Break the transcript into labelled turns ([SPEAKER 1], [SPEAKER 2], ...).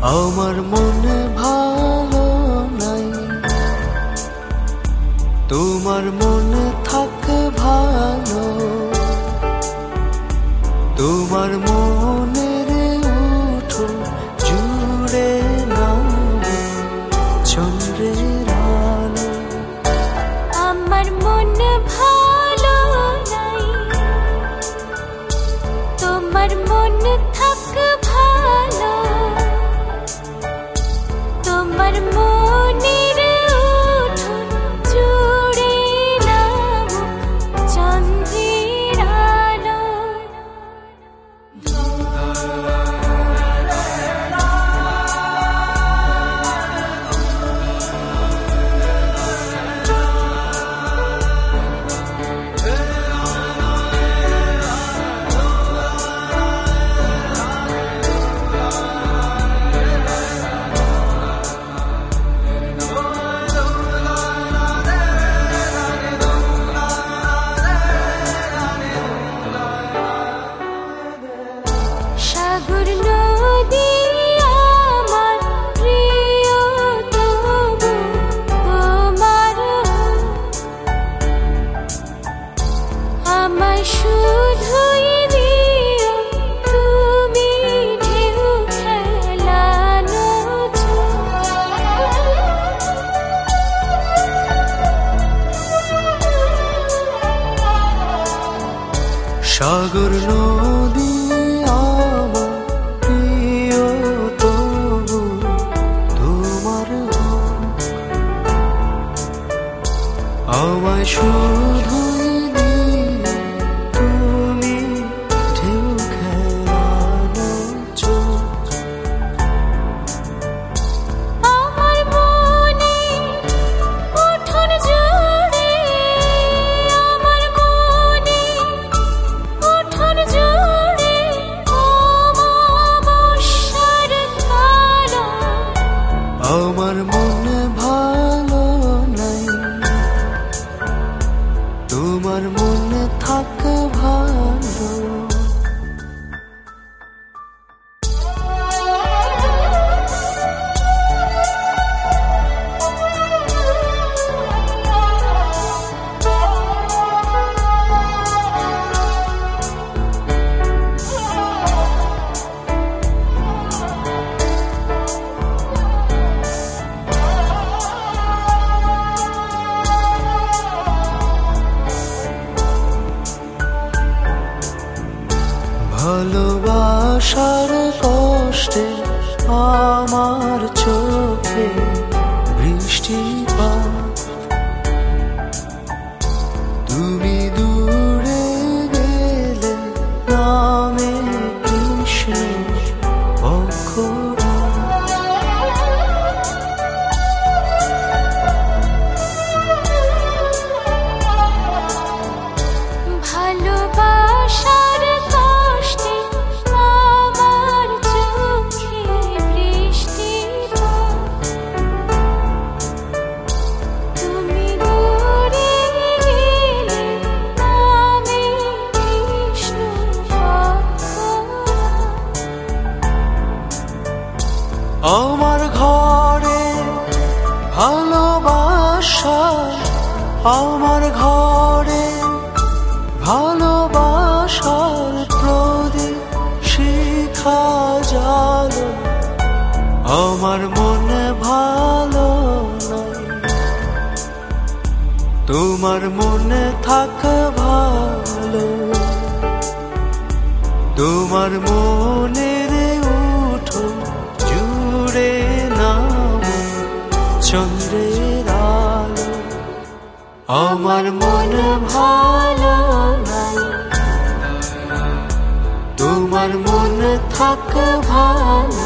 [SPEAKER 1] আমার মনে ভালো নাই, তোমার মনে থাকে ভালো। তোমার মনের উঠো জুড়ে নাও চন্দ্রের আলো।
[SPEAKER 2] আমার মন ভালো নাই, তোমার মন থাকে ভালো। তোমার মনের উঠোন জুড়ে নাও চন্দ্রের আলো। সাগর নদী আমার প্রিয়, তবু তোমার আমায় শুধুই দিও তুমি ঢেউ খেলানো
[SPEAKER 1] সাগর নদী আমার প্রিয়, তবু তোমার আমায় শুধুই দিও তুমি ঢেউ খেলানো চোখ।
[SPEAKER 2] আমার মনে উঠোন জুড়ে, আমার মনে উঠোন জুড়ে অমাবস্যার কালো।
[SPEAKER 1] আমার মনে ভালো নাই, তোমার মনে থাকে ভালো। ভালোবাসার কষ্টে আমার চোখে বৃষ্টিপাত। তুমি দূরে গেলে নামে কৃষ্ণ পক্ষপাত।
[SPEAKER 2] ভালোবাসার কষ্টে আমার চোখে বৃষ্টিপাত। তুমি দূরে গেলে নামে কৃষ্ণ পক্ষপাত।
[SPEAKER 1] আমার ঘরে ভালোবাসা, আমার ঘরে ভালোবাসার প্রদীপ শিখা জালো। আমার মনে ভালো নাই, তোমার মনে থাকে ভালো। তোমার মনের উঠো জুড়ে নাও চন্দ্রের আলো। আমার মনে ভালো নাই, তোমার মনে থাকে ভালো।